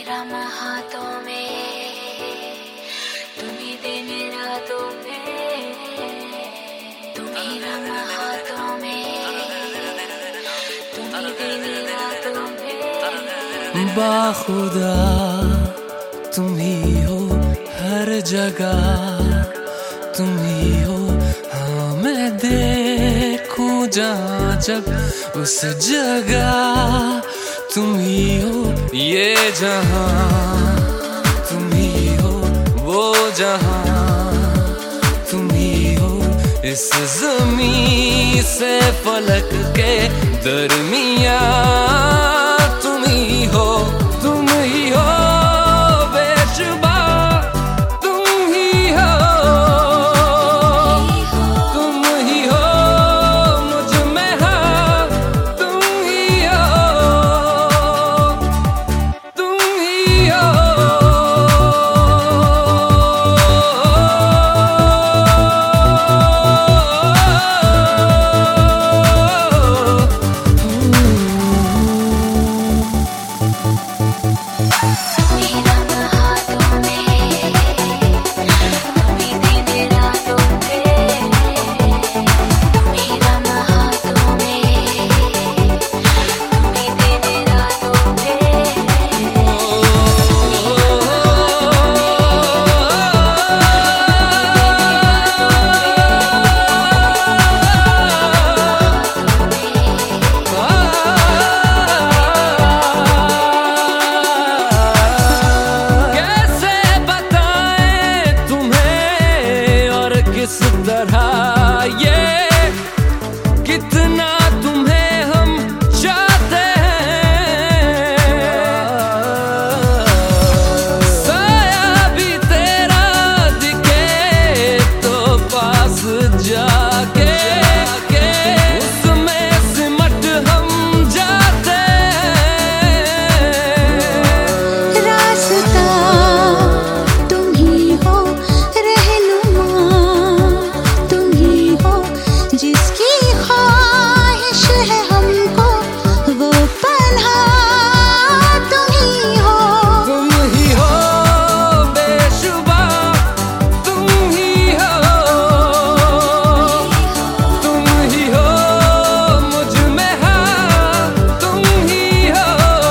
राम हाथों में, तुम्ही दिन रातों में, तुम्ही राम हाथों में, तुम्ही दिन रातों में। बाखुदा तुम ही हो हर जगह, तुम ही हो। हाँ मैं देखूं जहाँ जब उस जगह तुम ही हो। ये जहाँ तुम ही हो, वो जहाँ तुम ही हो। इस ज़मीं से फलक के दरमियाँ तुम ही हो, तुम ही हो। बेशुबा तुम ही हो, तुम ही हो। मुझ में हाँ तुम ही हो, तुम ही हो। किस तरह ये कितना तुम्हें हम चाहते हैं, साया भी तेरा दिखे तो पास जाके उसमें सिमट हम जाते हैं। रास्ता तुम ही हो, जिसकी ख्वाहिश है हमको वो पन्हा तुम ही हो, तुम ही हो। बेशुबा तुम ही हो, तुम ही हो। मुझ में हाँ तुम ही हो।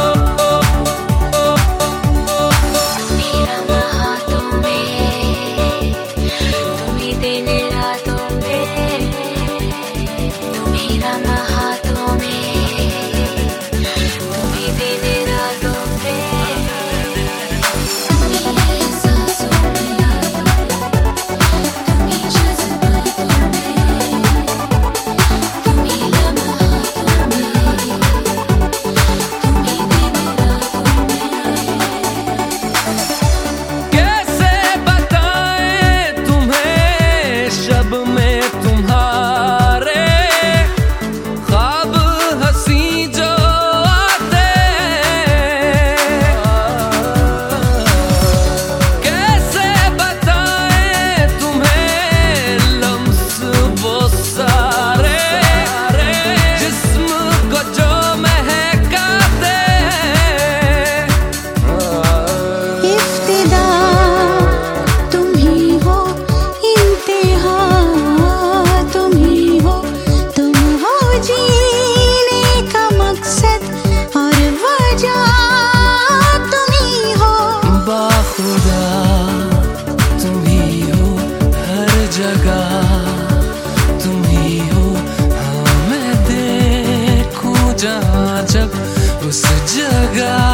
राम हाथों में, तुम्ही दिन रातों में, तुम्ही राम हाथों में, तुम्ही दिन रातों में, तुम्ही एहसासों में, तुम्ही जज्बातों में, तुम्ही लम्हातों में, तुम्ही दिन रातों में। कैसे बताएं तुम्हें शब में तुम्हारे ख्वाब हंसी जो आते हैं। कैसे बताएं तुम्हें लम्स वो सारे जिस्म को जो महकाते हैं। इब्तिदा तुम ही हो, इंतहा तुम ही हो, तुम हो जीने का मकसद और वजह तुम ही हो। बाखुदा तुम ही हो हर जगह, तुम ही हो। हाँ मैं देखूं जहाँ जब उस जगह